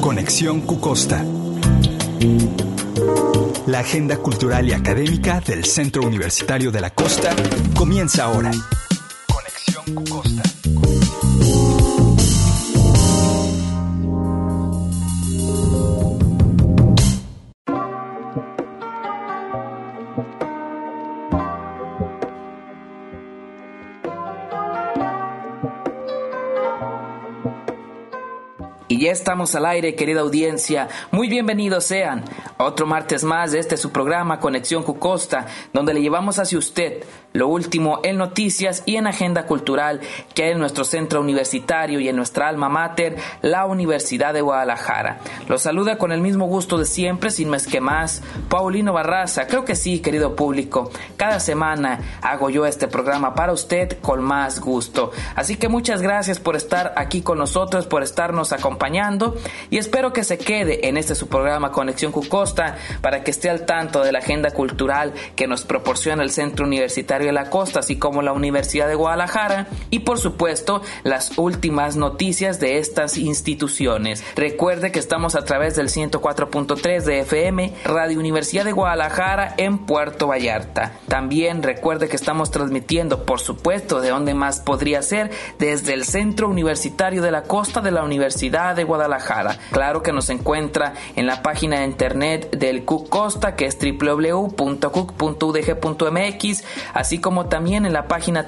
Conexión Cucosta. La agenda cultural y académica del Centro Universitario de la Costa comienza ahora. Conexión Cucosta. Y ya estamos al aire, querida audiencia. Muy bienvenidos sean a otro martes más de su programa Conexión Cucosta, donde le llevamos hacia usted lo último en noticias y en agenda cultural que hay en nuestro centro universitario y en nuestra alma mater, la Universidad de Guadalajara. Los saluda con el mismo gusto de siempre, sin más que más, Paulino Barraza. Creo que sí, querido público. Cada semana hago yo este programa para usted con más gusto. Así que muchas gracias por estar aquí con nosotros, por estarnos acompañando, y espero que se quede en su programa Conexión Cucosta para que esté al tanto de la agenda cultural que nos proporciona el Centro Universitario de la Costa, así como la Universidad de Guadalajara, y por supuesto las últimas noticias de estas instituciones. Recuerde que estamos a través del 104.3 de FM, Radio Universidad de Guadalajara en Puerto Vallarta. También recuerde que estamos transmitiendo, por supuesto, de donde más podría ser, desde el Centro Universitario de la Costa de la Universidad de Guadalajara. Claro que nos encuentra en la página de internet del CUC Costa, que es www.cuc.udg.mx, así como también en la página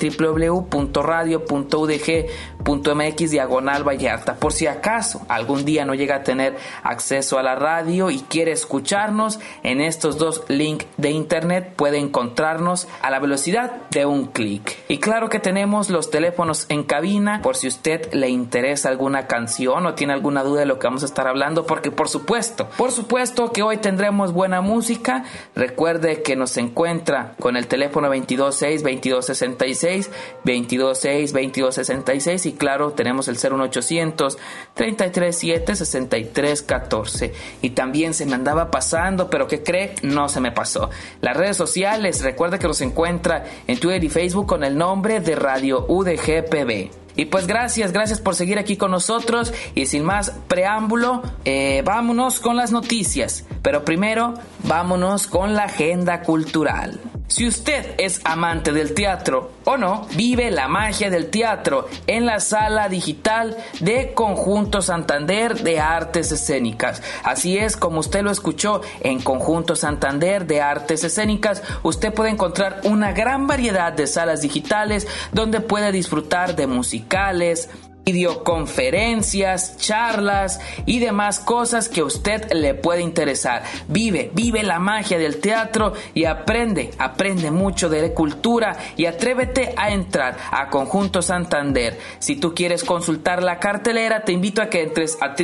www.radio.udg.mx/Vallarta. Por si acaso algún día no llega a tener acceso a la radio y quiere escucharnos, en estos dos links de internet puede encontrarnos a la velocidad de un clic. Y claro que tenemos los teléfonos en cabina por si usted le interesa alguna canción o tiene alguna duda de lo que vamos a estar hablando, porque por supuesto que hoy tendremos buena música. Recuerde que nos encuentra con el teléfono 226-2266, 226-2266, y claro, tenemos el 01800 337 6314. Y también se me andaba pasando, pero ¿qué cree? No se me pasó. Las redes sociales, recuerde que nos encuentra en Twitter y Facebook con el nombre de Radio UDG-PB. Y pues gracias por seguir aquí con nosotros, y sin más preámbulo, vámonos con las noticias. Pero primero, vámonos con la agenda cultural. Si usted es amante del teatro o no, vive la magia del teatro en la sala digital de Conjunto Santander de Artes Escénicas. Así es, como usted lo escuchó, en Conjunto Santander de Artes Escénicas usted puede encontrar una gran variedad de salas digitales donde puede disfrutar de musicales, videoconferencias, charlas y demás cosas que a usted le puede interesar. Vive la magia del teatro y aprende mucho de cultura, y atrévete a entrar a Conjunto Santander. Si tú quieres consultar la cartelera, te invito a que entres a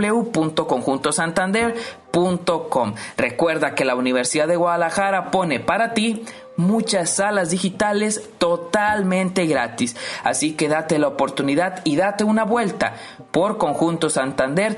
www.conjuntosantander.com. Recuerda que la Universidad de Guadalajara pone para ti muchas salas digitales totalmente gratis, así que date la oportunidad y date una vuelta por Conjunto Santander,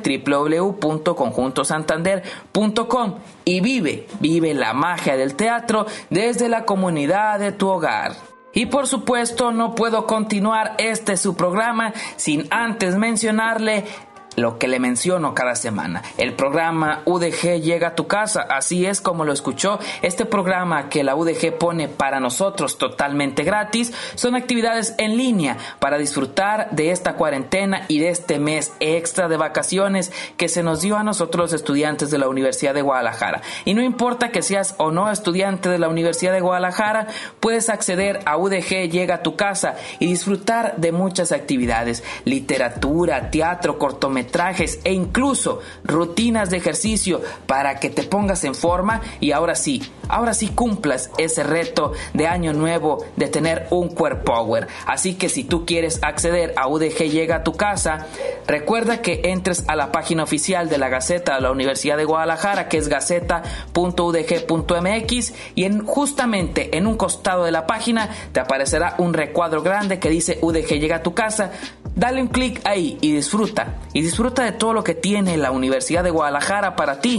www.conjuntosantander.com, y vive la magia del teatro desde la comunidad de tu hogar. Y por supuesto no puedo continuar su programa sin antes mencionarle lo que le menciono cada semana: el programa UDG llega a tu casa. Así es como lo escuchó. Este programa que la UDG pone para nosotros totalmente gratis son actividades en línea para disfrutar de esta cuarentena y de este mes extra de vacaciones que se nos dio a nosotros los estudiantes de la Universidad de Guadalajara. Y no importa que seas o no estudiante de la Universidad de Guadalajara, puedes acceder a UDG llega a tu casa y disfrutar de muchas actividades: literatura, teatro, cortometrajes e incluso rutinas de ejercicio para que te pongas en forma y ahora sí cumplas ese reto de año nuevo de tener un core power. Así que si tú quieres acceder a UDG llega a tu casa, recuerda que entres a la página oficial de la Gaceta de la Universidad de Guadalajara, que es gaceta.udg.mx, y justamente en un costado de la página te aparecerá un recuadro grande que dice UDG llega a tu casa. Dale un clic ahí y disfruta de todo lo que tiene la Universidad de Guadalajara para ti.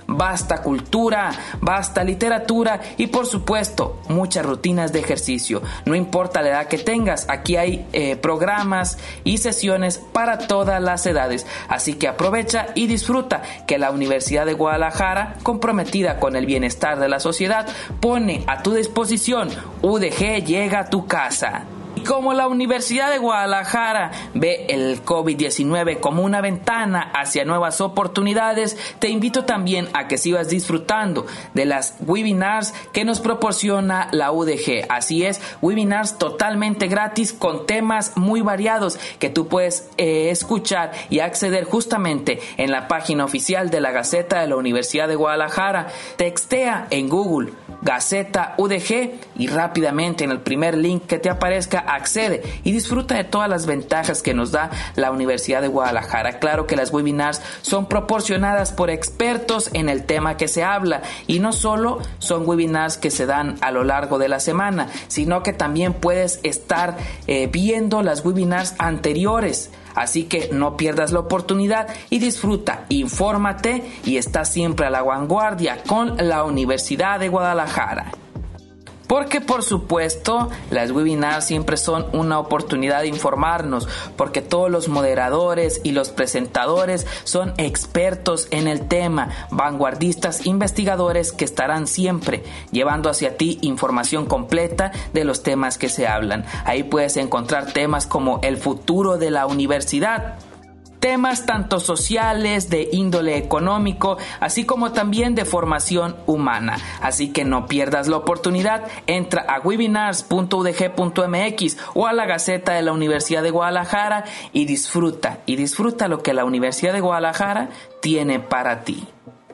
basta cultura, basta literatura y por supuesto muchas rutinas de ejercicio. No importa la edad que tengas, aquí hay programas y sesiones para todas las edades. Así que aprovecha y disfruta que la Universidad de Guadalajara, comprometida con el bienestar de la sociedad, pone a tu disposición UDG llega a tu casa. Y como la Universidad de Guadalajara ve el COVID-19 como una ventana hacia nuevas oportunidades, te invito también a que sigas disfrutando de las webinars que nos proporciona la UDG. Así es, webinars totalmente gratis con temas muy variados que tú puedes escuchar y acceder justamente en la página oficial de la Gaceta de la Universidad de Guadalajara. Textea en Google Gaceta UDG y rápidamente en el primer link que te aparezca accede y disfruta de todas las ventajas que nos da la Universidad de Guadalajara. Claro que las webinars son proporcionadas por expertos en el tema que se habla y no solo son webinars que se dan a lo largo de la semana, sino que también puedes estar viendo las webinars anteriores. Así que no pierdas la oportunidad y disfruta, infórmate y está siempre a la vanguardia con la Universidad de Guadalajara. Porque por supuesto las webinars siempre son una oportunidad de informarnos, porque todos los moderadores y los presentadores son expertos en el tema, vanguardistas investigadores que estarán siempre llevando hacia ti información completa de los temas que se hablan. Ahí puedes encontrar temas como el futuro de la universidad, temas tanto sociales, de índole económico, así como también de formación humana. Así que no pierdas la oportunidad, entra a webinars.udg.mx o a la Gaceta de la Universidad de Guadalajara y disfruta lo que la Universidad de Guadalajara tiene para ti.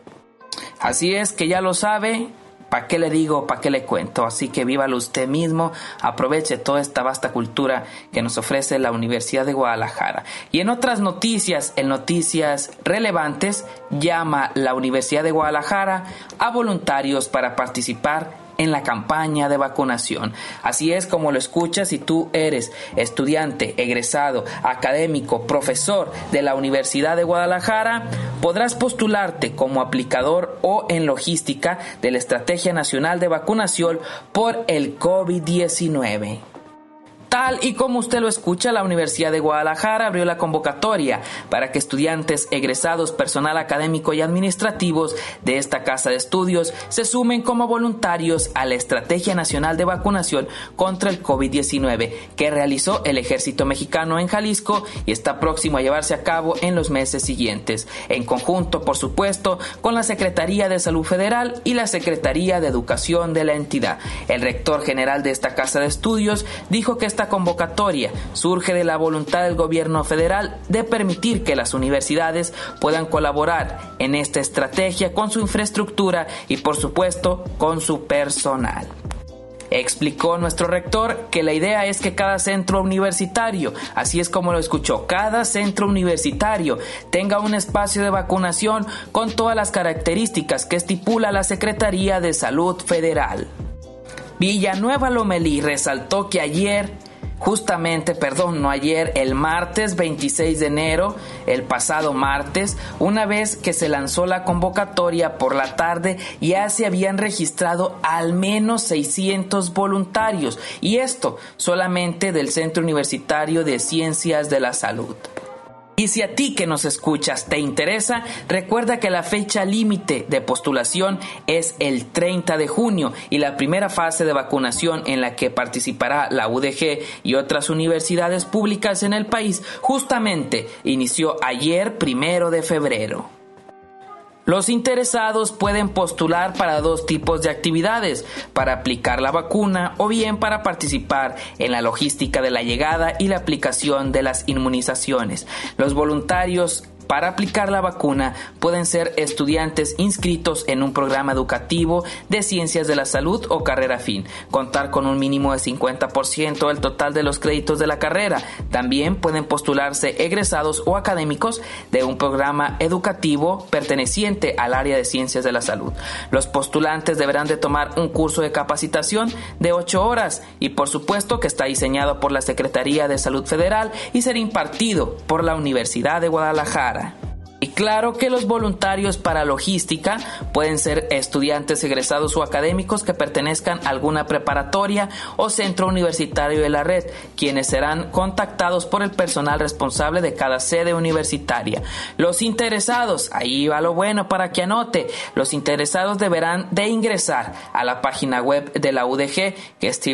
Así es que ya lo sabe. ¿Para qué le digo? ¿Para qué le cuento? Así que vívalo usted mismo, aproveche toda esta vasta cultura que nos ofrece la Universidad de Guadalajara. Y en otras noticias, en noticias relevantes, llama la Universidad de Guadalajara a voluntarios para participar en la campaña de vacunación. Así es como lo escuchas. Si tú eres estudiante, egresado, académico, profesor de la Universidad de Guadalajara, podrás postularte como aplicador o en logística de la Estrategia Nacional de Vacunación por el COVID-19. Tal y como usted lo escucha, la Universidad de Guadalajara abrió la convocatoria para que estudiantes egresados, personal académico y administrativos de esta casa de estudios se sumen como voluntarios a la Estrategia Nacional de Vacunación contra el COVID-19 que realizó el Ejército Mexicano en Jalisco y está próximo a llevarse a cabo en los meses siguientes, en conjunto, por supuesto, con la Secretaría de Salud Federal y la Secretaría de Educación de la entidad. El rector general de esta casa de estudios dijo que esta convocatoria surge de la voluntad del gobierno federal de permitir que las universidades puedan colaborar en esta estrategia con su infraestructura y por supuesto con su personal. Explicó nuestro rector que la idea es que cada centro universitario, así es como lo escuchó, cada centro universitario tenga un espacio de vacunación con todas las características que estipula la Secretaría de Salud Federal. Villanueva Lomelí resaltó que el martes 26 de enero, el pasado martes, una vez que se lanzó la convocatoria por la tarde, ya se habían registrado al menos 600 voluntarios, y esto solamente del Centro Universitario de Ciencias de la Salud. Y si a ti que nos escuchas te interesa, recuerda que la fecha límite de postulación es el 30 de junio y la primera fase de vacunación en la que participará la UDG y otras universidades públicas en el país justamente inició ayer, 1 de febrero. Los interesados pueden postular para dos tipos de actividades, para aplicar la vacuna o bien para participar en la logística de la llegada y la aplicación de las inmunizaciones. Los voluntarios para aplicar la vacuna pueden ser estudiantes inscritos en un programa educativo de ciencias de la salud o carrera afín, contar con un mínimo de 50% del total de los créditos de la carrera. También pueden postularse egresados o académicos de un programa educativo perteneciente al área de ciencias de la salud. Los postulantes deberán de tomar un curso de capacitación de 8 horas y por supuesto que está diseñado por la Secretaría de Salud Federal y será impartido por la Universidad de Guadalajara. Y claro que los voluntarios para logística pueden ser estudiantes egresados o académicos que pertenezcan a alguna preparatoria o centro universitario de la red, quienes serán contactados por el personal responsable de cada sede universitaria. Los interesados, ahí va lo bueno para que anote, los interesados deberán de ingresar a la página web de la UDG, que es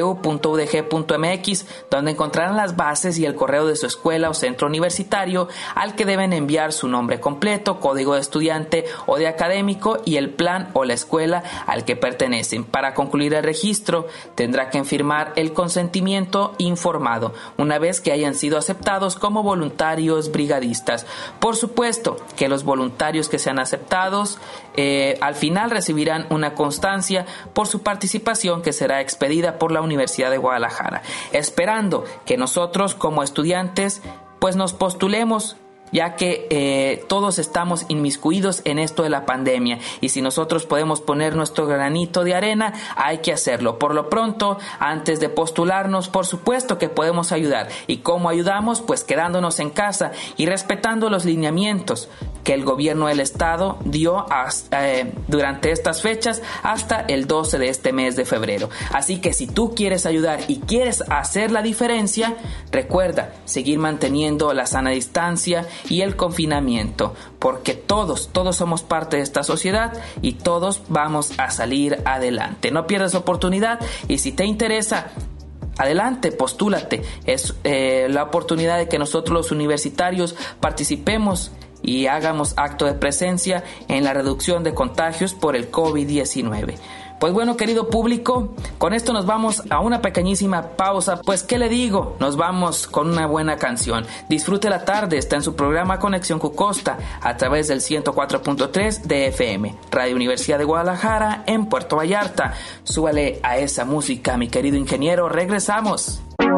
www.udg.mx, donde encontrarán las bases y el correo de su escuela o centro universitario al que deben enviar su nombre completo, código de estudiante o de académico y el plan o la escuela al que pertenecen. Para concluir el registro, tendrá que firmar el consentimiento informado una vez que hayan sido aceptados como voluntarios brigadistas. Por supuesto que los voluntarios que sean aceptados al final recibirán una constancia por su participación que será expedida por la Universidad de Guadalajara, esperando que nosotros como estudiantes pues nos postulemos, ya que todos estamos inmiscuidos en esto de la pandemia, y si nosotros podemos poner nuestro granito de arena, hay que hacerlo. Por lo pronto, antes de postularnos, por supuesto que podemos ayudar. ¿Y cómo ayudamos? Pues quedándonos en casa y respetando los lineamientos que el gobierno del estado dio durante estas fechas hasta el 12 de este mes de febrero. Así que si tú quieres ayudar y quieres hacer la diferencia, recuerda seguir manteniendo la sana distancia y el confinamiento, porque todos somos parte de esta sociedad y todos vamos a salir adelante. No pierdas oportunidad, y si te interesa, adelante, postúlate. Es la oportunidad de que nosotros los universitarios participemos y hagamos acto de presencia en la reducción de contagios por el COVID-19. Pues bueno, querido público, con esto nos vamos a una pequeñísima pausa. Pues, ¿qué le digo? Nos vamos con una buena canción. Disfrute la tarde, está en su programa Conexión Cucosta a través del 104.3 de FM, Radio Universidad de Guadalajara en Puerto Vallarta. Súbale a esa música, mi querido ingeniero. Regresamos.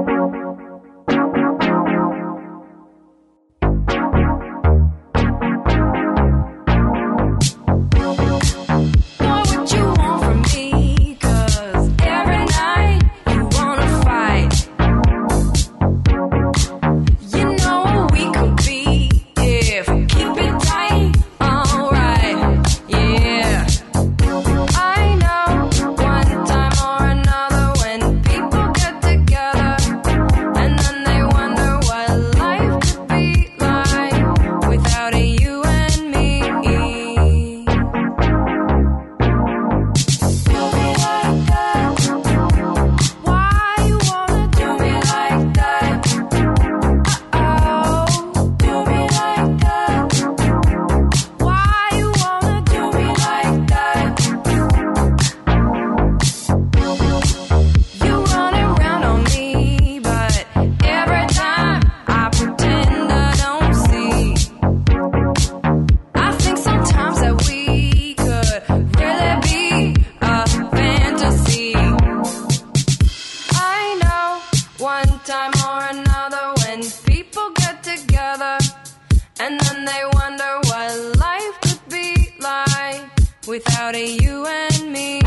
Without a you and me.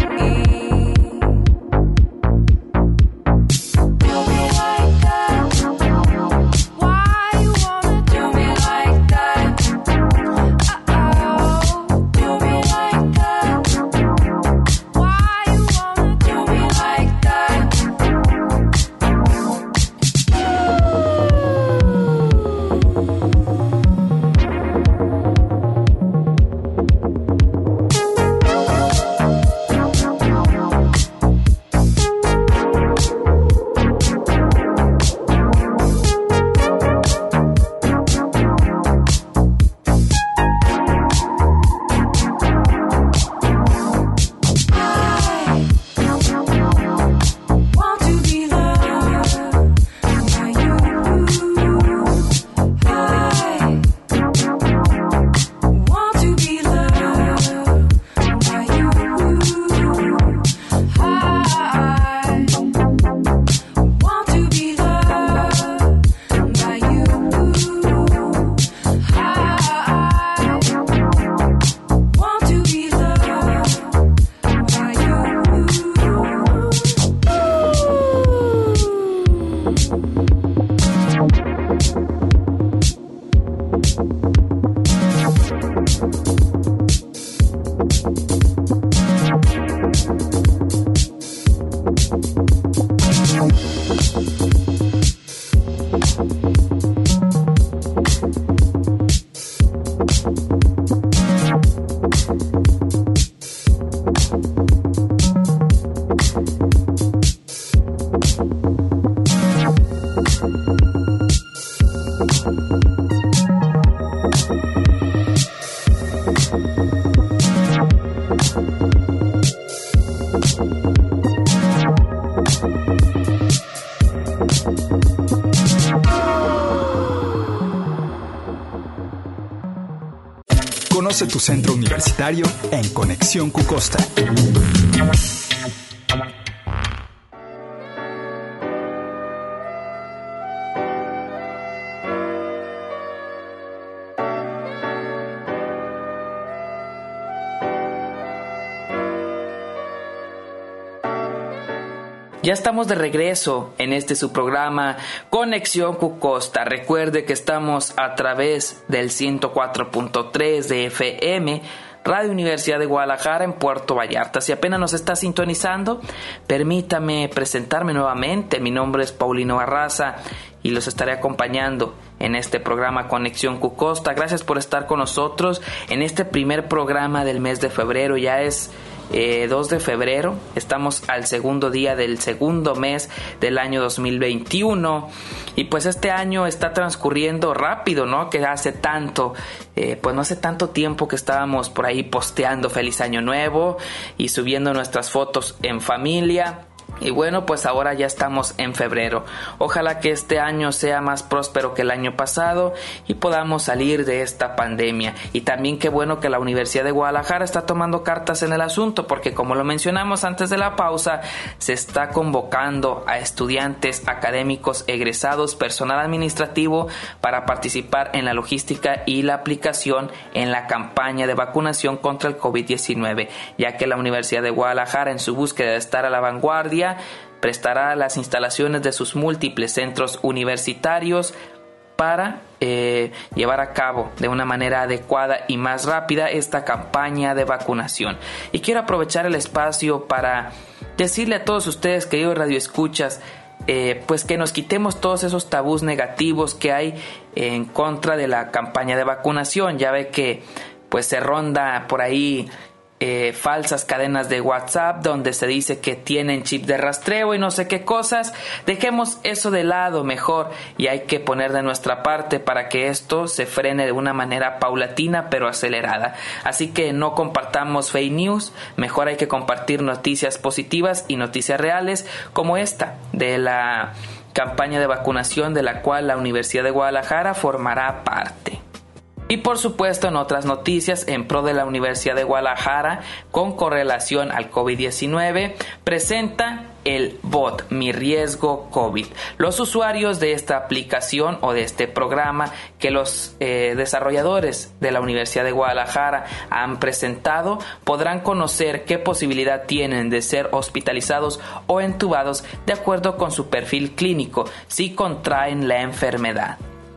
Conoce tu centro universitario en Conexión Cucosta. Ya estamos de regreso en su programa Conexión Cucosta. Recuerde que estamos a través del 104.3 de FM, Radio Universidad de Guadalajara en Puerto Vallarta. Si apenas nos está sintonizando, permítame presentarme nuevamente. Mi nombre es Paulino Barraza y los estaré acompañando en este programa Conexión Cucosta. Gracias por estar con nosotros en este primer programa del mes de febrero. Ya es 2 de febrero, estamos al segundo día del segundo mes del año 2021 y pues este año está transcurriendo rápido, ¿no? Que hace tanto, pues no hace tanto tiempo que estábamos por ahí posteando Feliz Año Nuevo y subiendo nuestras fotos en familia. Y bueno, pues ahora ya estamos en febrero. Ojalá que este año sea más próspero que el año pasado y podamos salir de esta pandemia. Y también qué bueno que la Universidad de Guadalajara está tomando cartas en el asunto, porque como lo mencionamos antes de la pausa, se está convocando a estudiantes, académicos, egresados, personal administrativo para participar en la logística y la aplicación en la campaña de vacunación contra el COVID-19, ya que la Universidad de Guadalajara, en su búsqueda de estar a la vanguardia, prestará las instalaciones de sus múltiples centros universitarios para llevar a cabo de una manera adecuada y más rápida esta campaña de vacunación. Y quiero aprovechar el espacio para decirle a todos ustedes, queridos radioescuchas, pues que nos quitemos todos esos tabús negativos que hay en contra de la campaña de vacunación. Ya ve que pues se ronda por ahí falsas cadenas de WhatsApp donde se dice que tienen chip de rastreo y no sé qué cosas. Dejemos eso de lado mejor y hay que poner de nuestra parte para que esto se frene de una manera paulatina pero acelerada. Así que no compartamos fake news, mejor hay que compartir noticias positivas y noticias reales como esta de la campaña de vacunación de la cual la Universidad de Guadalajara formará parte. Y por supuesto, en otras noticias, en pro de la Universidad de Guadalajara, con correlación al COVID-19, presenta el bot Mi Riesgo COVID. Los usuarios de esta aplicación o de este programa que los desarrolladores de la Universidad de Guadalajara han presentado podrán conocer qué posibilidad tienen de ser hospitalizados o entubados de acuerdo con su perfil clínico si contraen la enfermedad.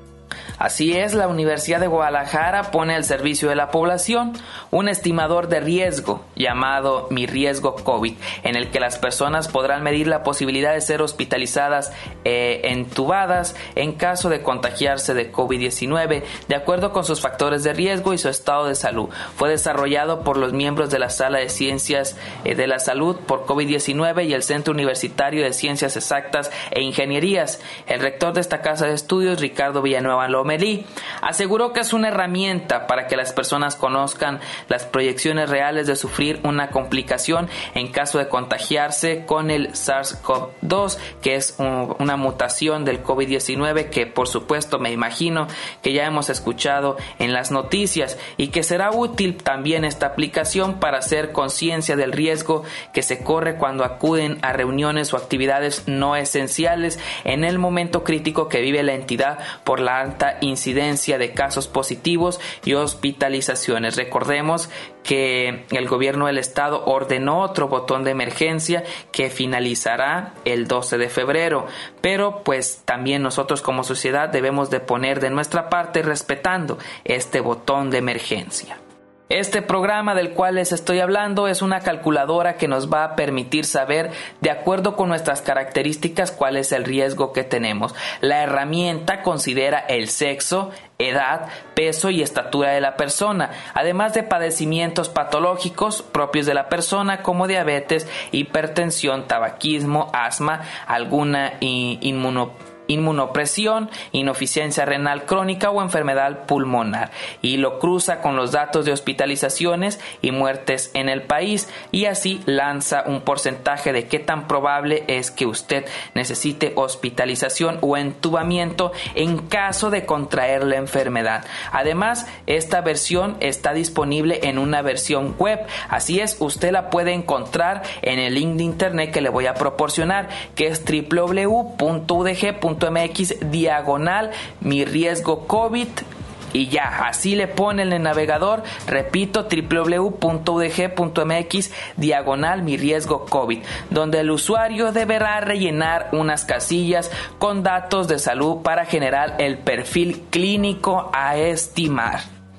Así es, la Universidad de Guadalajara pone al servicio de la población un estimador de riesgo llamado Mi Riesgo COVID, en el que las personas podrán medir la posibilidad de ser hospitalizadas entubadas en caso de contagiarse de COVID-19, de acuerdo con sus factores de riesgo y su estado de salud. Fue desarrollado por los miembros de la Sala de Ciencias de la Salud por COVID-19 y el Centro Universitario de Ciencias Exactas e Ingenierías. El rector de esta casa de estudios, Ricardo Villanueva Lomelí, aseguró que es una herramienta para que las personas conozcan las proyecciones reales de sufrir una complicación en caso de contagiarse con el SARS-CoV-2, que es una mutación del COVID-19 que por supuesto me imagino que ya hemos escuchado en las noticias, y que será útil también esta aplicación para hacer conciencia del riesgo que se corre cuando acuden a reuniones o actividades no esenciales en el momento crítico que vive la entidad por la alta incidencia de casos positivos y hospitalizaciones. Recordemos que el gobierno del estado ordenó otro botón de emergencia que finalizará el 12 de febrero, pero pues también nosotros como sociedad debemos de poner de nuestra parte respetando este botón de emergencia. Este programa del cual les estoy hablando es una calculadora que nos va a permitir saber, de acuerdo con nuestras características, cuál es el riesgo que tenemos. La herramienta considera el sexo, edad, peso y estatura de la persona, además de padecimientos patológicos propios de la persona como diabetes, hipertensión, tabaquismo, asma, alguna inmunopresión, insuficiencia renal crónica o enfermedad pulmonar, y lo cruza con los datos de hospitalizaciones y muertes en el país, y así lanza un porcentaje de qué tan probable es que usted necesite hospitalización o entubamiento en caso de contraer la enfermedad. Además, esta versión está disponible en una versión web, así es, usted la puede encontrar en el link de internet que le voy a proporcionar, que es www.udg.mx/mi riesgo COVID, y ya, así le pone en el navegador, repito, www.udg.mx/mi riesgo COVID, donde el usuario deberá rellenar unas casillas con datos de salud para generar el perfil clínico a estimar.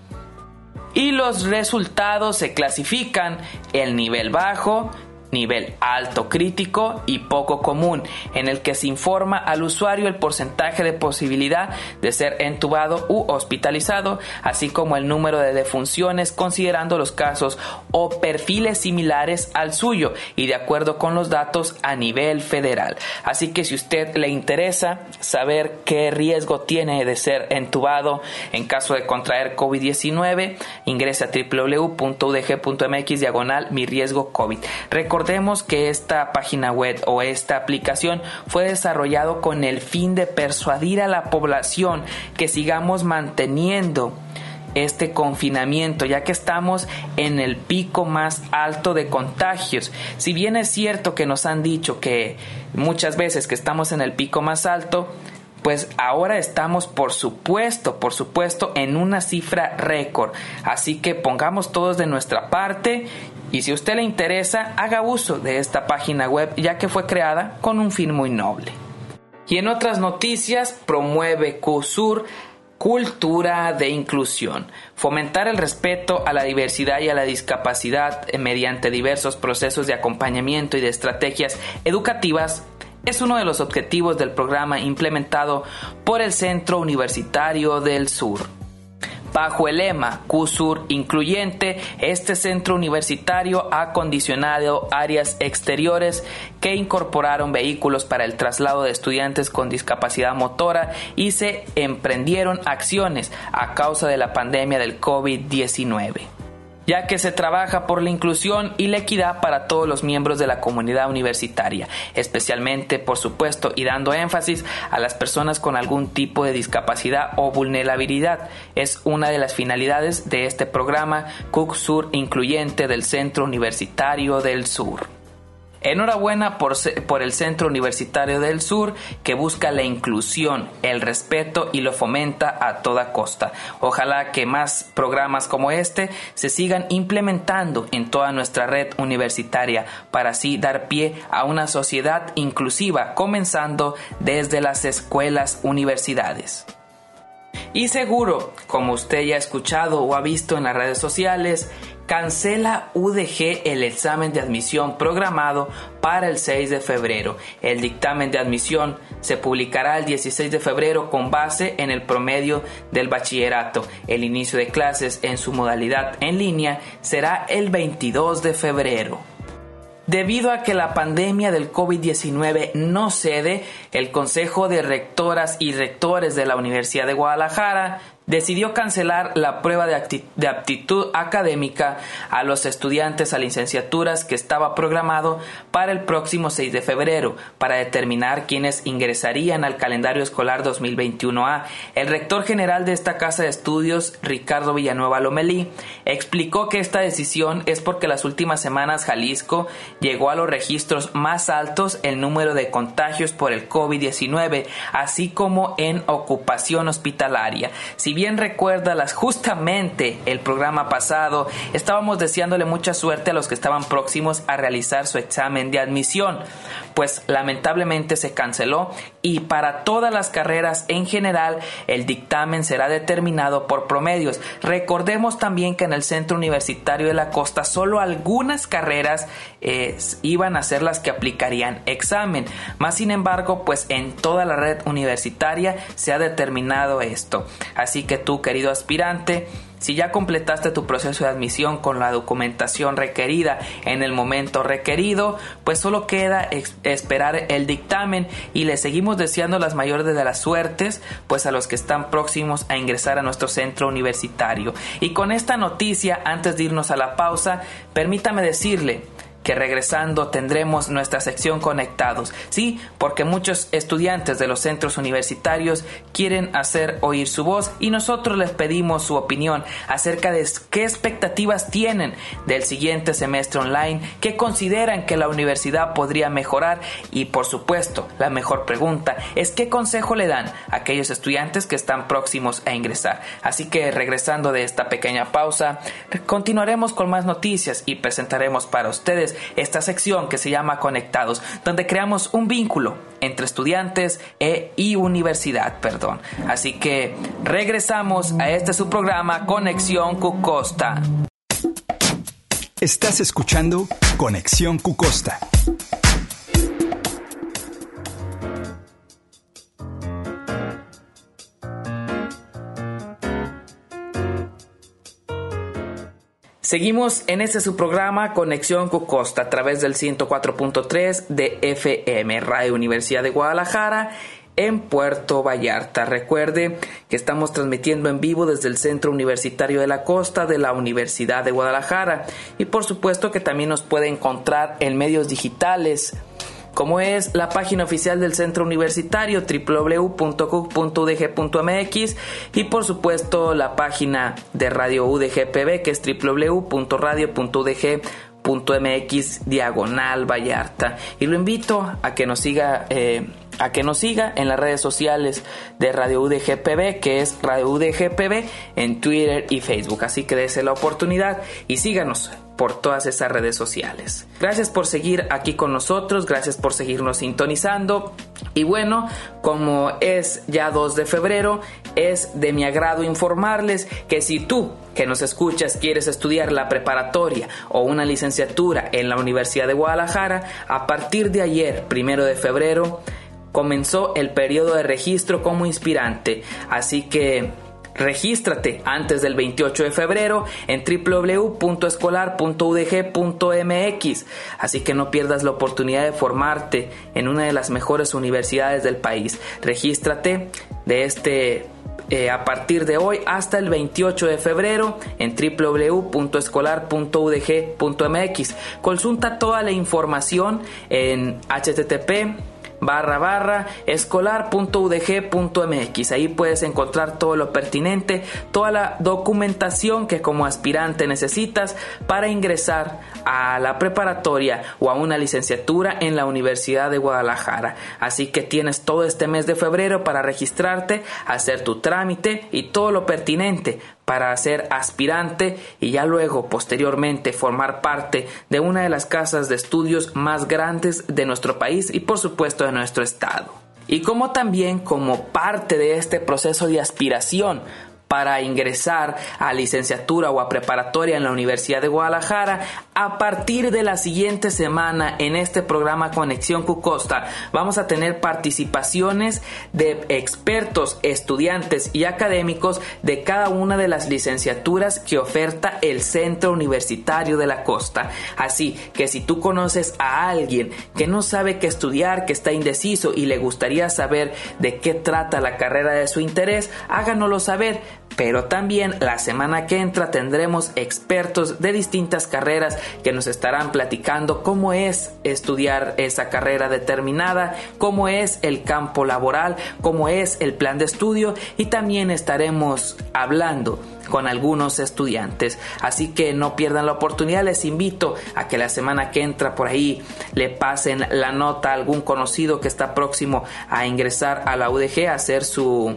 Y los resultados se clasifican: el nivel bajo, nivel alto crítico y poco común, en el que se informa al usuario el porcentaje de posibilidad de ser entubado u hospitalizado, así como el número de defunciones considerando los casos o perfiles similares al suyo y de acuerdo con los datos a nivel federal. Así que si usted le interesa saber qué riesgo tiene de ser entubado en caso de contraer COVID-19, ingrese a www.udg.mx/mi riesgo COVID. Recordemos que esta página web o esta aplicación fue desarrollado con el fin de persuadir a la población que sigamos manteniendo este confinamiento, ya que estamos en el pico más alto de contagios. Si bien es cierto que nos han dicho que muchas veces que estamos en el pico más alto, pues ahora estamos por supuesto en una cifra récord. Así que pongamos todos de nuestra parte, y si a usted le interesa, haga uso de esta página web, ya que fue creada con un fin muy noble. Y en otras noticias, promueve CUSUR cultura de inclusión, fomentar el respeto a la diversidad y a la discapacidad mediante diversos procesos de acompañamiento y de estrategias educativas. Es uno de los objetivos del programa implementado por el Centro Universitario del Sur. Bajo el lema CUSUR Incluyente, este centro universitario ha acondicionado áreas exteriores que incorporaron vehículos para el traslado de estudiantes con discapacidad motora y se emprendieron acciones a causa de la pandemia del COVID-19. Ya que se trabaja por la inclusión y la equidad para todos los miembros de la comunidad universitaria, especialmente, por supuesto, y dando énfasis a las personas con algún tipo de discapacidad o vulnerabilidad. Es una de las finalidades de este programa CUSUR Incluyente del Centro Universitario del Sur. Enhorabuena por el Centro Universitario del Sur, que busca la inclusión, el respeto y lo fomenta a toda costa. Ojalá que más programas como este se sigan implementando en toda nuestra red universitaria para así dar pie a una sociedad inclusiva, comenzando desde las escuelas, universidades. Y seguro, como usted ya ha escuchado o ha visto en las redes sociales, cancela UDG el examen de admisión programado para el 6 de febrero. El dictamen de admisión se publicará el 16 de febrero con base en el promedio del bachillerato. El inicio de clases en su modalidad en línea será el 22 de febrero. Debido a que la pandemia del COVID-19 no cede, el Consejo de Rectoras y Rectores de la Universidad de Guadalajara decidió cancelar la prueba de aptitud académica a los estudiantes a licenciaturas que estaba programado para el próximo 6 de febrero para determinar quiénes ingresarían al calendario escolar 2021A. El rector general de esta casa de estudios, Ricardo Villanueva Lomelí, explicó que esta decisión es porque las últimas semanas Jalisco llegó a los registros más altos el número de contagios por el COVID-19, así como en ocupación hospitalaria. Si si bien recuerdas, justamente el programa pasado estábamos deseándole mucha suerte a los que estaban próximos a realizar su examen de admisión, pues lamentablemente se canceló y para todas las carreras en general el dictamen será determinado por promedios. Recordemos también que en el Centro Universitario de la Costa solo algunas carreras iban a ser las que aplicarían examen, más sin embargo pues en toda la red universitaria se ha determinado esto. Así que tú, querido aspirante, si ya completaste tu proceso de admisión con la documentación requerida en el momento requerido, pues solo queda esperar el dictamen y le seguimos deseando las mayores de las suertes pues a los que están próximos a ingresar a nuestro centro universitario. Y con esta noticia, antes de irnos a la pausa, permítame decirle que regresando tendremos nuestra sección Conectados. Sí, porque muchos estudiantes de los centros universitarios quieren hacer oír su voz y nosotros les pedimos su opinión acerca de qué expectativas tienen del siguiente semestre online, qué consideran que la universidad podría mejorar y, por supuesto, la mejor pregunta es qué consejo le dan a aquellos estudiantes que están próximos a ingresar. Así que regresando de esta pequeña pausa, continuaremos con más noticias y presentaremos para ustedes esta sección que se llama Conectados, donde creamos un vínculo entre estudiantes y universidad, Así que regresamos a este su programa Conexión Cucosta. Estás escuchando Conexión Cucosta. Seguimos en este su programa Conexión Cucosta a través del 104.3 de FM, Radio Universidad de Guadalajara, en Puerto Vallarta. Recuerde que estamos transmitiendo en vivo desde el Centro Universitario de la Costa de la Universidad de Guadalajara y por supuesto que también nos puede encontrar en medios digitales, como es la página oficial del Centro Universitario www.cuc.udg.mx y por supuesto la página de Radio UDG-PB, que es www.radio.udg.mx/Vallarta. Y lo invito a que nos siga en las redes sociales de Radio UDG-PB, que es Radio UDG-PB en Twitter y Facebook. Así que dése la oportunidad y síganos por todas esas redes sociales. Gracias por seguir aquí con nosotros, gracias por seguirnos sintonizando. Y bueno, como es ya 2 de febrero, es de mi agrado informarles que si tú que nos escuchas quieres estudiar la preparatoria o una licenciatura en la Universidad de Guadalajara, a partir de ayer, 1 de febrero, comenzó el periodo de registro como inspirante. Así que regístrate antes del 28 de febrero en www.escolar.udg.mx. Así que no pierdas la oportunidad de formarte en una de las mejores universidades del país. Regístrate a partir de hoy hasta el 28 de febrero en www.escolar.udg.mx. Consulta toda la información en http://escolar.udg.mx. Ahí puedes encontrar todo lo pertinente, toda la documentación que como aspirante necesitas para ingresar a la preparatoria o a una licenciatura en la Universidad de Guadalajara. Así que tienes todo este mes de febrero para registrarte, hacer tu trámite y todo lo pertinente para ser aspirante y ya luego posteriormente formar parte de una de las casas de estudios más grandes de nuestro país y por supuesto de nuestro estado. Y como también como parte de este proceso de aspiración para ingresar a licenciatura o a preparatoria en la Universidad de Guadalajara, a partir de la siguiente semana en este programa Conexión Cucosta vamos a tener participaciones de expertos, estudiantes y académicos de cada una de las licenciaturas que oferta el Centro Universitario de la Costa. Así que si tú conoces a alguien que no sabe qué estudiar, que está indeciso y le gustaría saber de qué trata la carrera de su interés, háganoslo saber. Pero también la semana que entra tendremos expertos de distintas carreras que nos estarán platicando cómo es estudiar esa carrera determinada, cómo es el campo laboral, cómo es el plan de estudio y también estaremos hablando con algunos estudiantes. Así que no pierdan la oportunidad, les invito a que la semana que entra por ahí le pasen la nota a algún conocido que está próximo a ingresar a la UDG a hacer su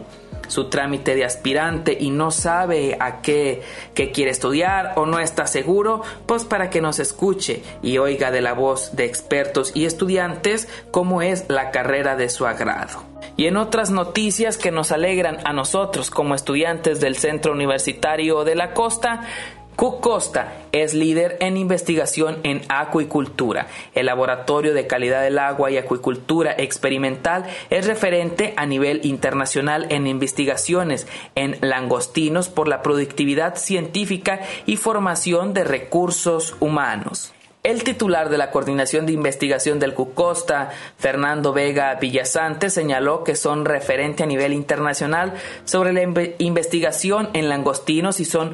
su trámite de aspirante y no sabe a qué quiere estudiar o no está seguro, pues para que nos escuche y oiga de la voz de expertos y estudiantes cómo es la carrera de su agrado. Y en otras noticias que nos alegran a nosotros como estudiantes del Centro Universitario de la Costa, CUCOSTA es líder en investigación en acuicultura. El Laboratorio de Calidad del Agua y Acuicultura Experimental es referente a nivel internacional en investigaciones en langostinos por la productividad científica y formación de recursos humanos. El titular de la Coordinación de Investigación del CUCOSTA, Fernando Vega Villasante, señaló que son referente a nivel internacional sobre la investigación en langostinos y son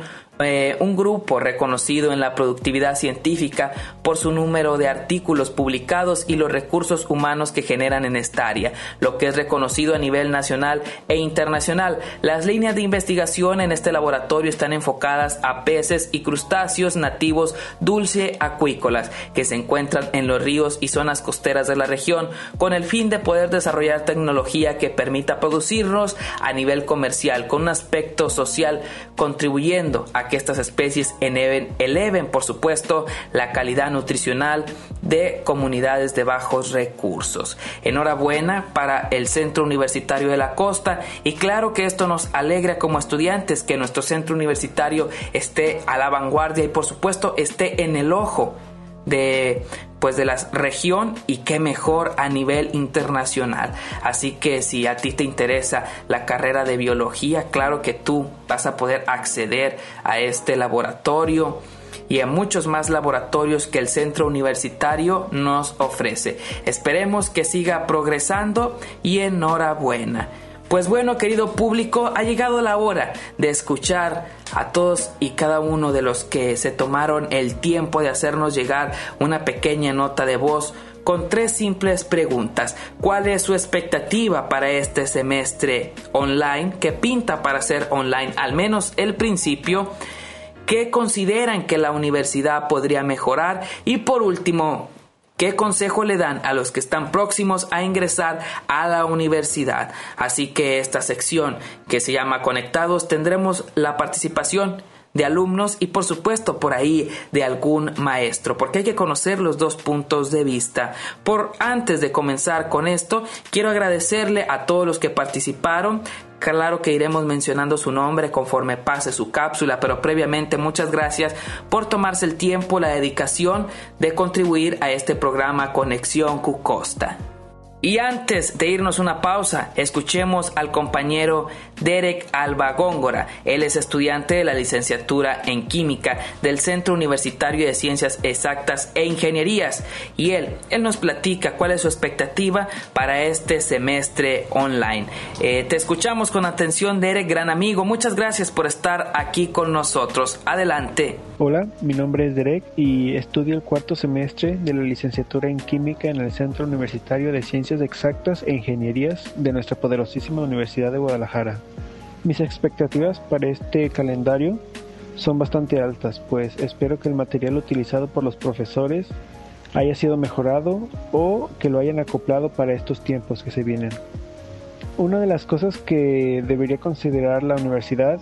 un grupo reconocido en la productividad científica por su número de artículos publicados y los recursos humanos que generan en esta área, lo que es reconocido a nivel nacional e internacional. Las líneas de investigación en este laboratorio están enfocadas a peces y crustáceos nativos dulce acuícolas que se encuentran en los ríos y zonas costeras de la región, con el fin de poder desarrollar tecnología que permita producirlos a nivel comercial con un aspecto social, contribuyendo a que estas especies eleven, por supuesto, la calidad nutricional de comunidades de bajos recursos. Enhorabuena para el Centro Universitario de la Costa, y claro que esto nos alegra como estudiantes que nuestro centro universitario esté a la vanguardia y por supuesto esté en el ojo de la región, y qué mejor a nivel internacional. Así que si a ti te interesa la carrera de biología, claro que tú vas a poder acceder a este laboratorio y a muchos más laboratorios que el centro universitario nos ofrece. Esperemos que siga progresando y enhorabuena. Pues bueno, querido público, ha llegado la hora de escuchar a todos y cada uno de los que se tomaron el tiempo de hacernos llegar una pequeña nota de voz con 3 simples preguntas. ¿Cuál es su expectativa para este semestre online? ¿Qué pinta para ser online? Al menos el principio. ¿Qué consideran que la universidad podría mejorar? Y por último, ¿qué consejo le dan a los que están próximos a ingresar a la universidad? Así que esta sección que se llama Conectados tendremos la participación de alumnos y por supuesto por ahí de algún maestro, porque hay que conocer los 2 puntos de vista. Antes de comenzar con esto, quiero agradecerle a todos los que participaron. Claro que iremos mencionando su nombre conforme pase su cápsula, pero previamente muchas gracias por tomarse el tiempo, la dedicación de contribuir a este programa Conexión CUCOSTA. Y antes de irnos una pausa, escuchemos al compañero Derek Alba Góngora. Él es estudiante de la licenciatura en Química del Centro Universitario de Ciencias Exactas e Ingenierías. Y él nos platica cuál es su expectativa para este semestre online. Te escuchamos con atención, Derek, gran amigo. Muchas gracias por estar aquí con nosotros. Adelante. Hola, mi nombre es Derek y estudio el 4º semestre de la licenciatura en Química en el Centro Universitario de Ciencias Exactas e Ingenierías de nuestra poderosísima Universidad de Guadalajara. Mis expectativas para este calendario son bastante altas, pues espero que el material utilizado por los profesores haya sido mejorado o que lo hayan acoplado para estos tiempos que se vienen. Una de las cosas que debería considerar la universidad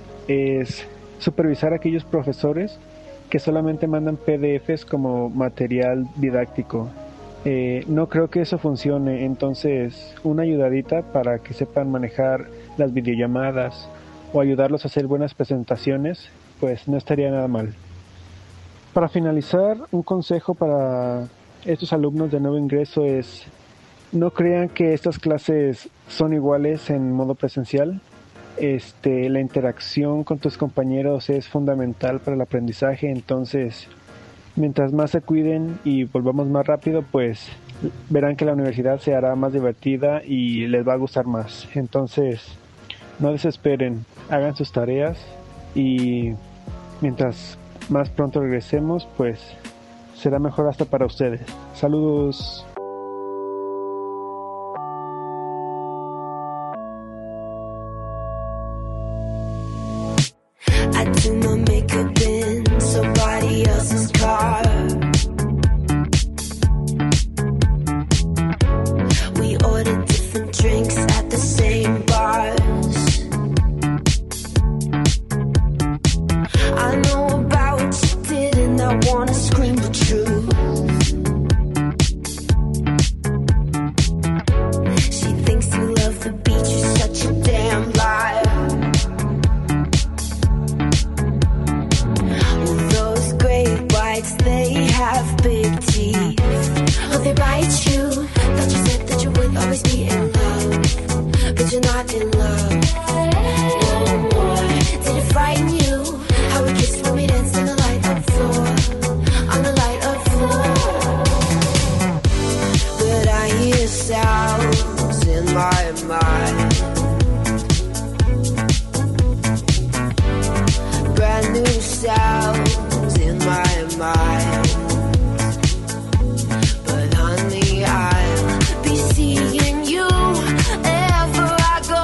es supervisar a aquellos profesores que solamente mandan PDFs como material didáctico. No creo que eso funcione, entonces una ayudadita para que sepan manejar las videollamadas o ayudarlos a hacer buenas presentaciones, pues no estaría nada mal. Para finalizar, un consejo para estos alumnos de nuevo ingreso es: no crean que estas clases son iguales en modo presencial. La interacción con tus compañeros es fundamental para el aprendizaje, entonces mientras más se cuiden y volvamos más rápido, pues verán que la universidad se hará más divertida y les va a gustar más. Entonces, no desesperen, hagan sus tareas y mientras más pronto regresemos, pues será mejor hasta para ustedes. Saludos. I do my makeup in somebody else's car. We ordered different drinks at the same bars. sounds in my mind. But honey, I'll be seeing you wherever I go.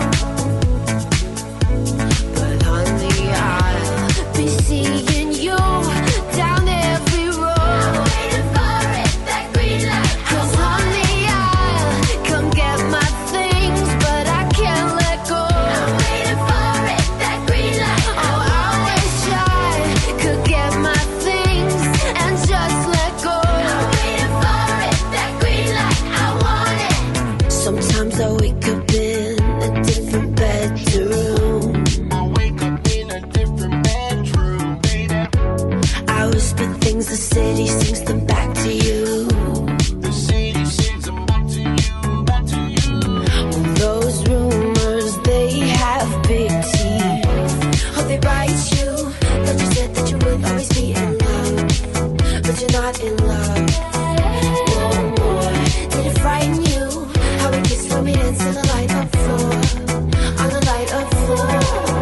But honey, I'll be seeing you down every road. I'm waiting for it, that green light. 'Cause honey, I'll come get my things, but I can't let go. I'm waiting for it, that green light. Oh, I wish I could get my things and just let go. I'm waiting for it, that green light. I want it. Sometimes I wake up in a different bedroom. I wake up in a different bedroom, baby. I whisper things, the city sings them back to you. The city sings them back to you, back to you. Those rumors, they have big teeth. Oh, they bite you. That you said that you would always be in love, but you're not in love. No more. Did it frighten you? How we kissed romance on the light up floor, on the light up floor.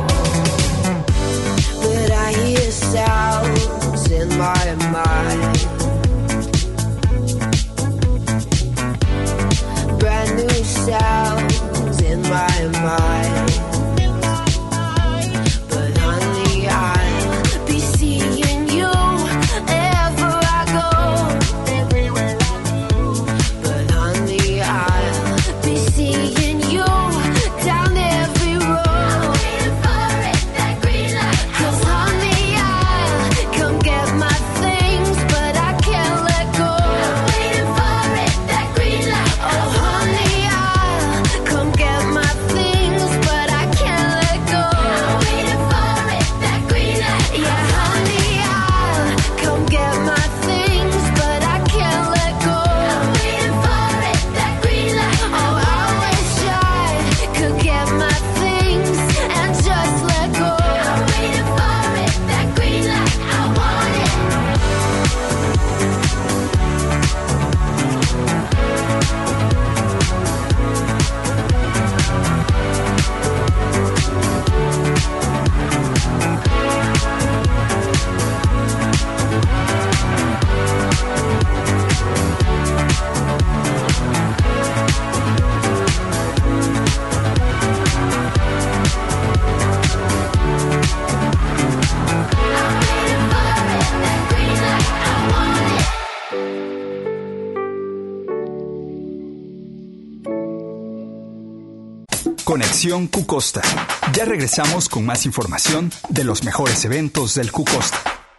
But I hear sounds in my mind. Brand new sounds in my mind. But honey, I'll be seeing you wherever I go. Everywhere I go. But honey, I'll be seeing you down every road. I'm waiting for it, that green light. 'Cause honey, I'll come get my things, but I can't let go. I'm waiting for it, that green light. Oh honey, I'll come get my things, but I can't let go. I'm waiting for it, that green light. Yeah, honey, I'll come get my things, but I can't let go. I'm waiting for it, that green light. Oh, I wish I could get my things and just let go. I'm waiting for it, that green light. I want it. Conexión Q-Costa. Ya regresamos con más información de los mejores eventos del Q-Costa.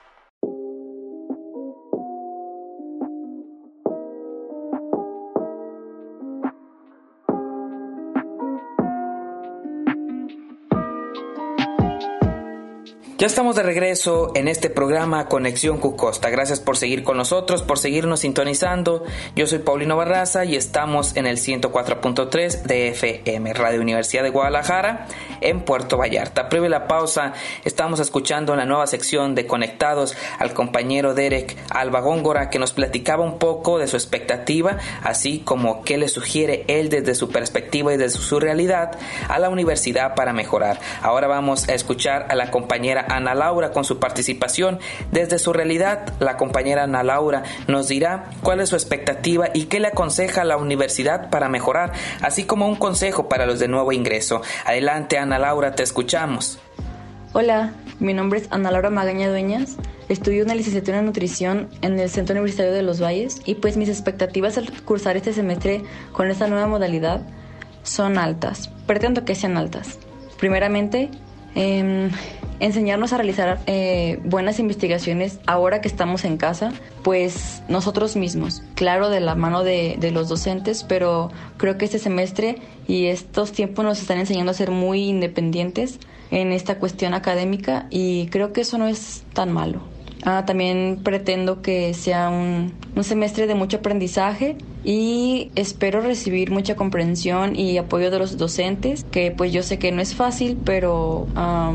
Ya estamos de regreso en este programa Conexión Q-Costa. Gracias por seguir con nosotros, por seguirnos sintonizando. Yo soy Paulino Barraza y estamos en el 104.3 de FM, Radio Universidad de Guadalajara, en Puerto Vallarta. Previo a la pausa, estamos escuchando en la nueva sección de Conectados al compañero Derek Alba Góngora, que nos platicaba un poco de su expectativa, así como qué le sugiere él desde su perspectiva y desde su realidad a la universidad para mejorar. Ahora vamos a escuchar a la compañera Ana Laura con su participación desde su realidad. La compañera Ana Laura nos dirá cuál es su expectativa y qué le aconseja a la universidad para mejorar, así como un consejo para los de nuevo ingreso. Adelante, Ana Laura, te escuchamos. Hola, mi nombre es Ana Laura Magaña Dueñas. Estudio una licenciatura en nutrición en el Centro Universitario de Los Valles y pues mis expectativas al cursar este semestre con esta nueva modalidad son altas. Pretendo que sean altas. Primeramente, enseñarnos a realizar buenas investigaciones ahora que estamos en casa, pues nosotros mismos, claro, de la mano de los docentes, pero creo que este semestre y estos tiempos nos están enseñando a ser muy independientes en esta cuestión académica y creo que eso no es tan malo. También pretendo que sea un semestre de mucho aprendizaje y espero recibir mucha comprensión y apoyo de los docentes, que pues yo sé que no es fácil, pero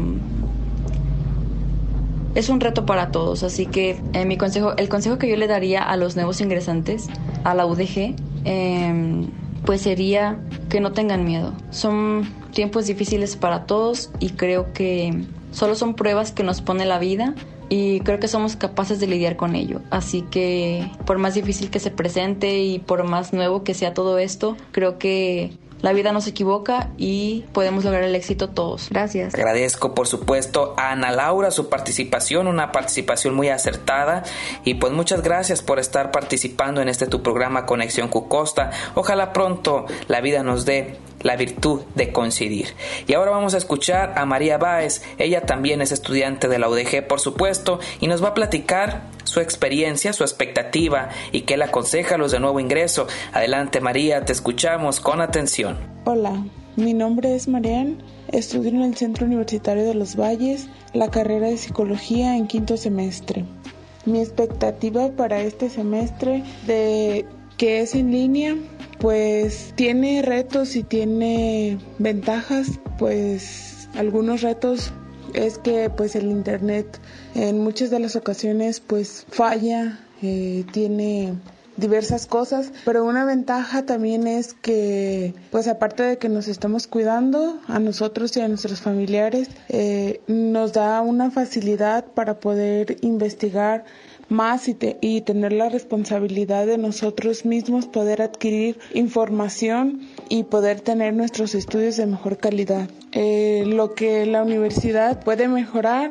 es un reto para todos. Así que el consejo que yo le daría a los nuevos ingresantes a la UDG pues sería que no tengan miedo. Son tiempos difíciles para todos y creo que solo son pruebas que nos pone la vida y creo que somos capaces de lidiar con ello. Así que por más difícil que se presente y por más nuevo que sea todo esto, creo que la vida no se equivoca y podemos lograr el éxito todos. Gracias. Agradezco, por supuesto, a Ana Laura su participación, una participación muy acertada. Y pues muchas gracias por estar participando en tu programa Conexión Cucosta. Ojalá pronto la vida nos dé la virtud de coincidir. Y ahora vamos a escuchar a María Báez. Ella también es estudiante de la UDG, por supuesto, y nos va a platicar su experiencia, su expectativa y qué le aconseja a los de nuevo ingreso. Adelante, María, te escuchamos con atención. Hola, mi nombre es Marian, estudio en el Centro Universitario de Los Valles, la carrera de Psicología en 5º semestre. Mi expectativa para este semestre, de que es en línea, pues tiene retos y tiene ventajas. Pues algunos retos es que pues el internet en muchas de las ocasiones pues falla, tiene diversas cosas, pero una ventaja también es que pues aparte de que nos estamos cuidando a nosotros y a nuestros familiares, nos da una facilidad para poder investigar más y tener la responsabilidad de nosotros mismos, poder adquirir información y poder tener nuestros estudios de mejor calidad. Lo que la universidad puede mejorar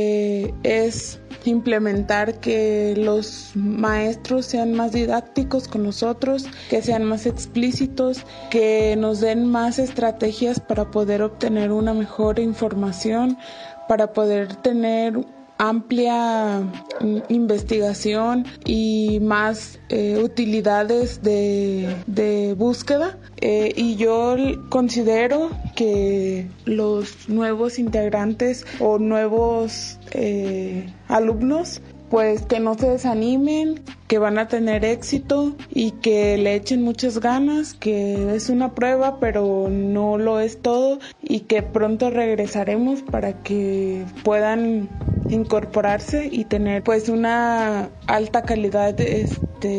es implementar que los maestros sean más didácticos con nosotros, que sean más explícitos, que nos den más estrategias para poder obtener una mejor información, para poder tener amplia investigación y más utilidades de búsqueda, y yo considero que los nuevos integrantes o nuevos alumnos pues que no se desanimen, que van a tener éxito y que le echen muchas ganas, que es una prueba pero no lo es todo y que pronto regresaremos para que puedan incorporarse y tener pues una alta calidad de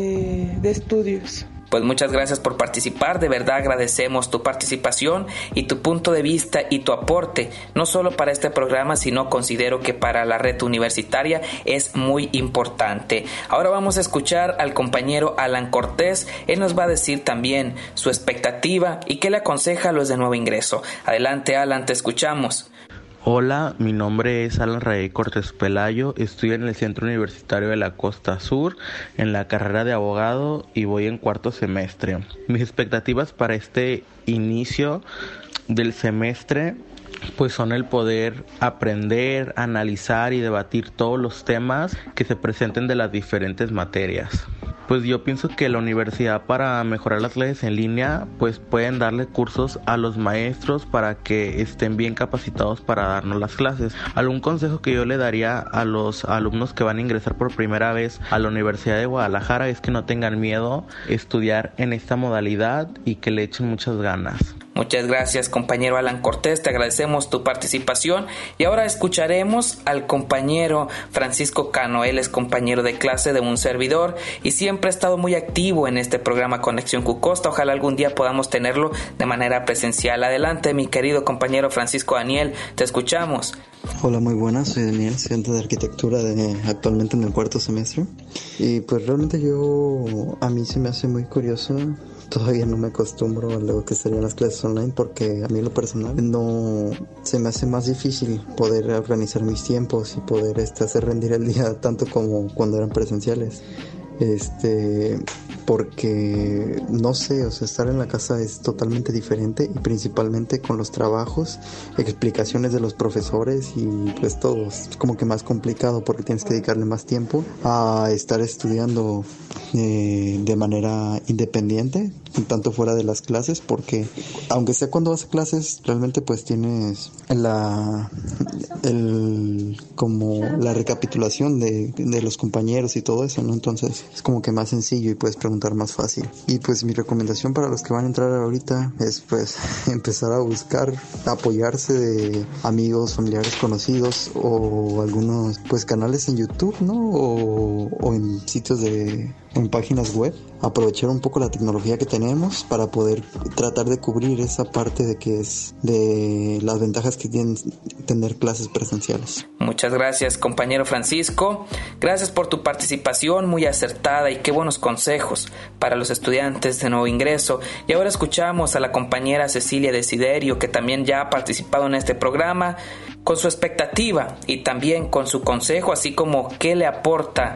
estudios. Pues muchas gracias por participar, de verdad agradecemos tu participación y tu punto de vista y tu aporte, no solo para este programa, sino considero que para la red universitaria es muy importante. Ahora vamos a escuchar al compañero Alan Cortés. Él nos va a decir también su expectativa y qué le aconseja a los de nuevo ingreso. Adelante, Alan, te escuchamos. Hola, mi nombre es Alan Raey Cortés Pelayo, estudio en el Centro Universitario de la Costa Sur, en la carrera de abogado y voy en 4º semestre. Mis expectativas para este inicio del semestre pues son el poder aprender, analizar y debatir todos los temas que se presenten de las diferentes materias. Pues yo pienso que la universidad, para mejorar las clases en línea, pues pueden darle cursos a los maestros para que estén bien capacitados para darnos las clases. Algún consejo que yo le daría a los alumnos que van a ingresar por primera vez a la Universidad de Guadalajara es que no tengan miedo a estudiar en esta modalidad y que le echen muchas ganas. Muchas gracias, compañero Alan Cortés, te agradecemos tu participación y ahora escucharemos al compañero Francisco Cano. Él es compañero de clase de un servidor y siempre ha estado muy activo en este programa Conexión Cucosta. Ojalá algún día podamos tenerlo de manera presencial. Adelante, mi querido compañero Francisco Daniel, te escuchamos. Hola, muy buenas, soy Daniel, estudiante de arquitectura actualmente en el 4º semestre. Y pues realmente a mí se me hace muy curioso. Todavía no me acostumbro a lo que serían las clases online porque a mí en lo personal no se me hace más difícil poder organizar mis tiempos y poder hacer rendir el día tanto como cuando eran presenciales. Porque no sé, o sea, estar en la casa es totalmente diferente y principalmente con los trabajos, explicaciones de los profesores y pues todo es como que más complicado porque tienes que dedicarle más tiempo a estar estudiando de manera independiente, tanto fuera de las clases, porque aunque sea cuando vas a clases realmente pues tienes como la recapitulación de los compañeros y todo eso, ¿no? Entonces es como que más sencillo y puedes preguntar afrontar más fácil. Y pues mi recomendación para los que van a entrar ahorita es pues empezar a buscar, apoyarse de amigos, familiares, conocidos o algunos pues canales en YouTube, ¿no? O en sitios en páginas web, aprovechar un poco la tecnología que tenemos para poder tratar de cubrir esa parte de que es de las ventajas que tienen tener clases presenciales. Muchas gracias, compañero Francisco. Gracias por tu participación muy acertada y qué buenos consejos para los estudiantes de nuevo ingreso. Y ahora escuchamos a la compañera Cecilia Desiderio, que también ya ha participado en este programa, con su expectativa y también con su consejo, así como qué le aporta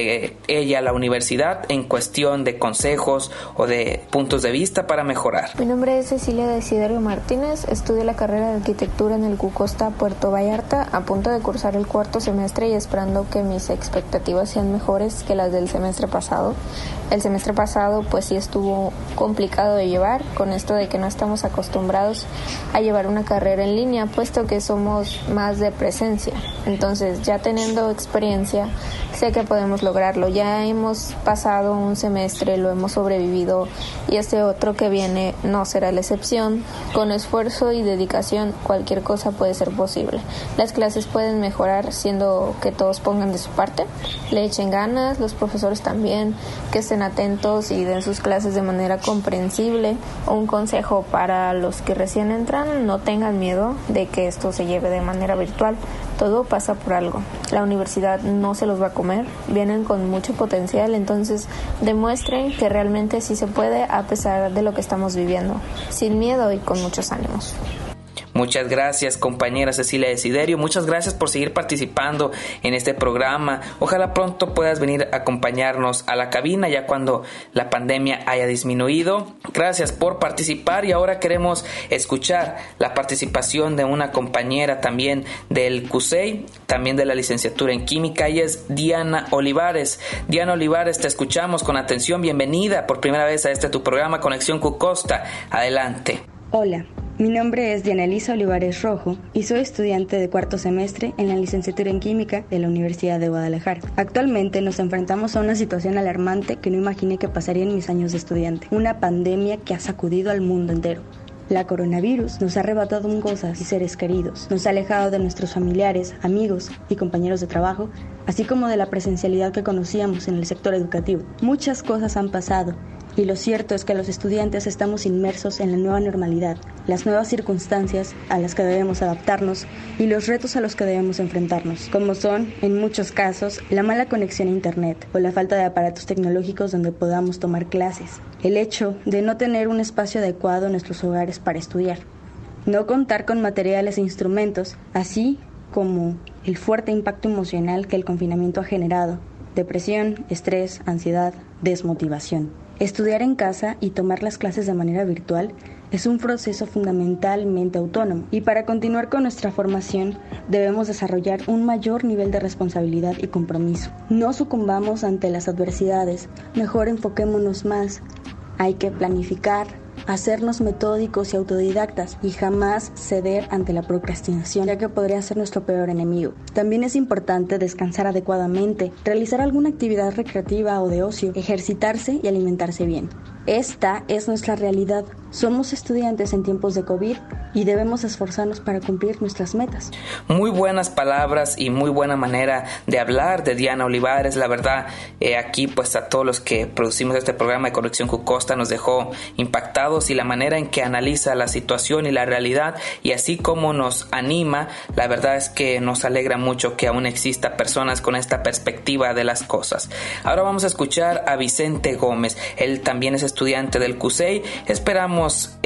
ella a la universidad en cuestión de consejos o de puntos de vista para mejorar. Mi nombre es Cecilia Desiderio Martínez, estudio la carrera de arquitectura en el CUCOSTA Puerto Vallarta, a punto de cursar el cuarto semestre y esperando que mis expectativas sean mejores que las del semestre pasado. El semestre pasado pues sí estuvo complicado de llevar, con esto de que no estamos acostumbrados a llevar una carrera en línea, puesto que somos más de presencia. Entonces, ya teniendo experiencia, sé que podemos lograrlo. Ya hemos pasado un semestre, lo hemos sobrevivido y este otro que viene no será la excepción. Con esfuerzo y dedicación, cualquier cosa puede ser posible. Las clases pueden mejorar siendo que todos pongan de su parte, le echen ganas, los profesores también, que estén atentos y den sus clases de manera comprensible. Un consejo para los que recién entran: no tengan miedo de que esto se lleve de manera virtual. Todo pasa por algo. La universidad no se los va a comer, vienen con mucho potencial, entonces demuestren que realmente sí se puede a pesar de lo que estamos viviendo, sin miedo y con muchos ánimos. Muchas gracias, compañera Cecilia Desiderio. Muchas gracias por seguir participando en este programa. Ojalá pronto puedas venir a acompañarnos a la cabina ya cuando la pandemia haya disminuido. Gracias por participar y ahora queremos escuchar la participación de una compañera también del CUSEI, también de la licenciatura en Química. Ella es Diana Olivares. Diana Olivares, te escuchamos con atención. Bienvenida por primera vez a tu programa Conexión CUCOSTA. Adelante. Hola. Mi nombre es Diana Elisa Olivares Rojo y soy estudiante de cuarto semestre en la licenciatura en Química de la Universidad de Guadalajara. Actualmente nos enfrentamos a una situación alarmante que no imaginé que pasaría en mis años de estudiante. Una pandemia que ha sacudido al mundo entero. La coronavirus nos ha arrebatado cosas y seres queridos, nos ha alejado de nuestros familiares, amigos y compañeros de trabajo, así como de la presencialidad que conocíamos en el sector educativo. Muchas cosas han pasado. Y lo cierto es que los estudiantes estamos inmersos en la nueva normalidad, las nuevas circunstancias a las que debemos adaptarnos y los retos a los que debemos enfrentarnos, como son, en muchos casos, la mala conexión a Internet o la falta de aparatos tecnológicos donde podamos tomar clases, el hecho de no tener un espacio adecuado en nuestros hogares para estudiar, no contar con materiales e instrumentos, así como el fuerte impacto emocional que el confinamiento ha generado, depresión, estrés, ansiedad, desmotivación. Estudiar en casa y tomar las clases de manera virtual es un proceso fundamentalmente autónomo y para continuar con nuestra formación debemos desarrollar un mayor nivel de responsabilidad y compromiso. No sucumbamos ante las adversidades, mejor enfoquémonos más. Hay que planificar, hacernos metódicos y autodidactas y jamás ceder ante la procrastinación, ya que podría ser nuestro peor enemigo. También es importante descansar adecuadamente, realizar alguna actividad recreativa o de ocio, ejercitarse y alimentarse bien. Esta es nuestra realidad. Somos estudiantes en tiempos de COVID y debemos esforzarnos para cumplir nuestras metas. Muy buenas palabras y muy buena manera de hablar de Diana Olivares. La verdad, aquí pues a todos los que producimos este programa de Conexión CUCOSTA nos dejó impactados y la manera en que analiza la situación y la realidad y así como nos anima, la verdad es que nos alegra mucho que aún exista personas con esta perspectiva de las cosas. Ahora vamos a escuchar a Vicente Gómez. Él también es estudiante del CUSEI. Esperamos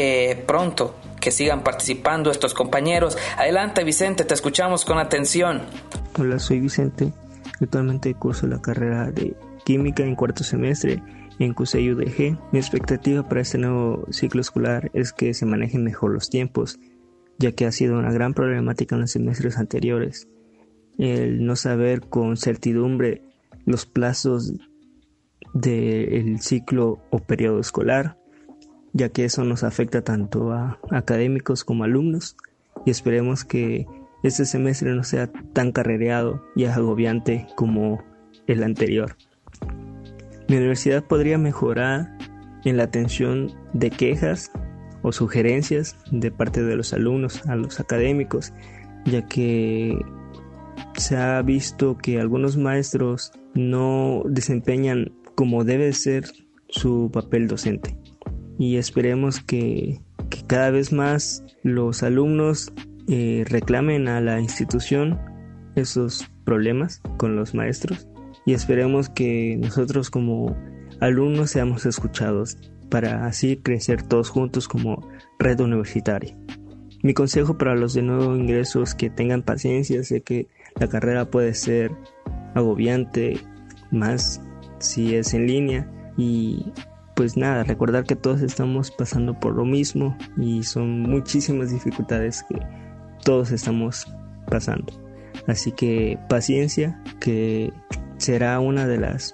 pronto que sigan participando estos compañeros. Adelante, Vicente, te escuchamos con atención. Hola, soy Vicente. Actualmente curso la carrera de Química en cuarto semestre en CUSEI UDG. Mi expectativa para este nuevo ciclo escolar es que se manejen mejor los tiempos, ya que ha sido una gran problemática en los semestres anteriores. El no saber con certidumbre los plazos del ciclo o periodo escolar, ya que eso nos afecta tanto a académicos como alumnos, y esperemos que este semestre no sea tan carrereado y agobiante como el anterior. Mi universidad podría mejorar en la atención de quejas o sugerencias de parte de los alumnos a los académicos, ya que se ha visto que algunos maestros no desempeñan como debe ser su papel docente. Y esperemos que cada vez más los alumnos reclamen a la institución esos problemas con los maestros, y esperemos que nosotros como alumnos seamos escuchados para así crecer todos juntos como red universitaria. Mi consejo para los de nuevo ingreso es que tengan paciencia. Sé que la carrera puede ser agobiante, más si es en línea, y pues nada, recordar que todos estamos pasando por lo mismo y son muchísimas dificultades que todos estamos pasando. Así que paciencia, que será una de las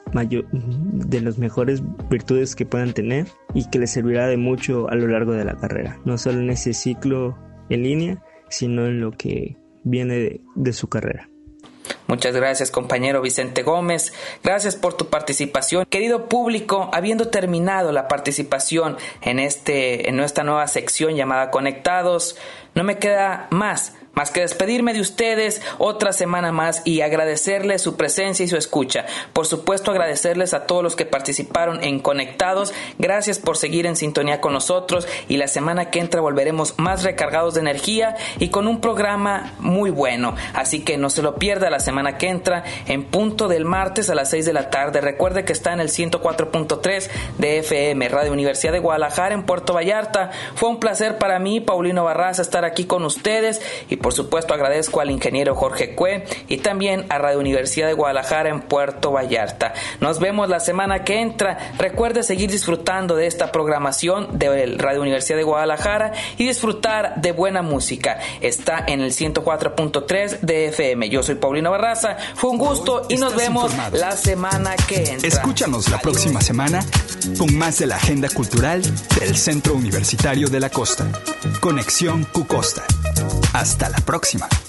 mejores virtudes que puedan tener y que les servirá de mucho a lo largo de la carrera, no solo en ese ciclo en línea, sino en lo que viene de su carrera. Muchas gracias, compañero Vicente Gómez. Gracias por tu participación. Querido público, habiendo terminado la participación en esta nueva sección llamada Conectados, no me queda más que despedirme de ustedes otra semana más y agradecerles su presencia y su escucha. Por supuesto, agradecerles a todos los que participaron en Conectados. Gracias por seguir en sintonía con nosotros, y la semana que entra volveremos más recargados de energía y con un programa muy bueno. Así que no se lo pierda la semana que entra en punto del martes a las 6 de la tarde. Recuerde que está en el 104.3 de FM, Radio Universidad de Guadalajara en Puerto Vallarta. Fue un placer para mí, Paulino Barraza, estar aquí con ustedes, y por supuesto agradezco al ingeniero Jorge Cue y también a Radio Universidad de Guadalajara en Puerto Vallarta. Nos vemos la semana que entra. Recuerde seguir disfrutando de esta programación de Radio Universidad de Guadalajara y disfrutar de buena música. Está en el 104.3 de FM. Yo soy Paulino Barraza. Fue un gusto y nos vemos la semana que entra. Escúchanos la próxima semana con más de la agenda cultural del Centro Universitario de la Costa. Conexión Cucosta. Hasta la próxima.